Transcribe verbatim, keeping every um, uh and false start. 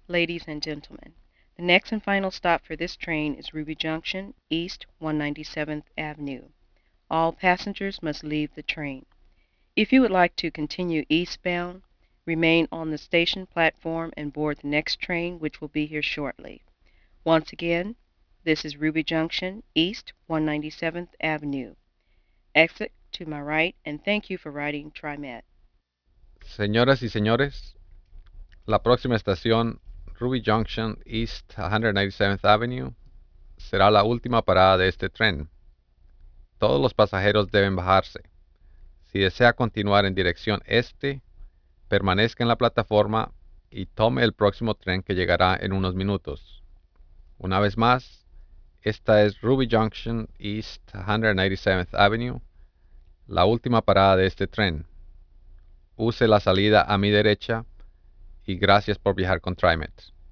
Ladies and gentlemen, the next and final stop for this train is Ruby Junction, East one hundred ninety-seventh Avenue. All passengers must leave the train. If you would like to continue eastbound, remain on the station platform and board the next train, which will be here shortly. Once again, this is Ruby Junction, East one hundred ninety-seventh Avenue. Exit to my right, and thank you for riding TriMet. Señoras y señores, la próxima estación, Ruby Junction, East one hundred ninety-seventh Avenue, será la última parada de este tren. Todos los pasajeros deben bajarse. Si desea continuar en dirección este, permanezca en la plataforma y tome el próximo tren que llegará en unos minutos. Una vez más, esta es Ruby Junction, East one hundred ninety-seventh Avenue, la última parada de este tren. Use la salida a mi derecha y gracias por viajar con TriMet.